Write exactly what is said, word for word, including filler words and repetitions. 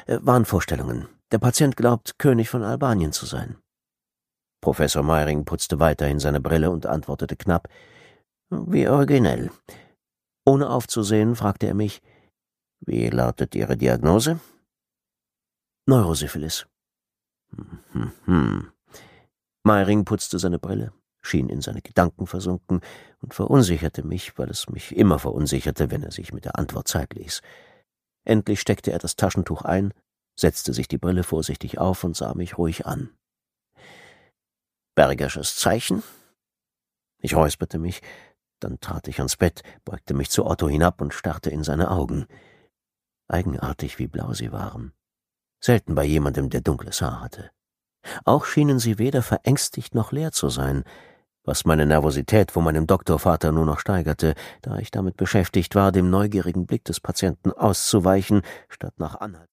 Äh, Wahnvorstellungen. Der Patient glaubt, König von Albanien zu sein.« Professor Meiring putzte weiterhin seine Brille und antwortete knapp: »Wie originell.« Ohne aufzusehen, fragte er mich: »Wie lautet Ihre Diagnose?« »Neurosyphilis.« Hm, hm, hm. Meiring putzte seine Brille, schien in seine Gedanken versunken und verunsicherte mich, weil es mich immer verunsicherte, wenn er sich mit der Antwort Zeit ließ. Endlich steckte er das Taschentuch ein, setzte sich die Brille vorsichtig auf und sah mich ruhig an. »Berger'sches Zeichen?« Ich räusperte mich, dann trat ich ans Bett, beugte mich zu Otto hinab und starrte in seine Augen. Eigenartig, wie blau sie waren. Selten bei jemandem, der dunkles Haar hatte. Auch schienen sie weder verängstigt noch leer zu sein, was meine Nervosität vor meinem Doktorvater nur noch steigerte, da ich damit beschäftigt war, dem neugierigen Blick des Patienten auszuweichen, statt nach Anhalt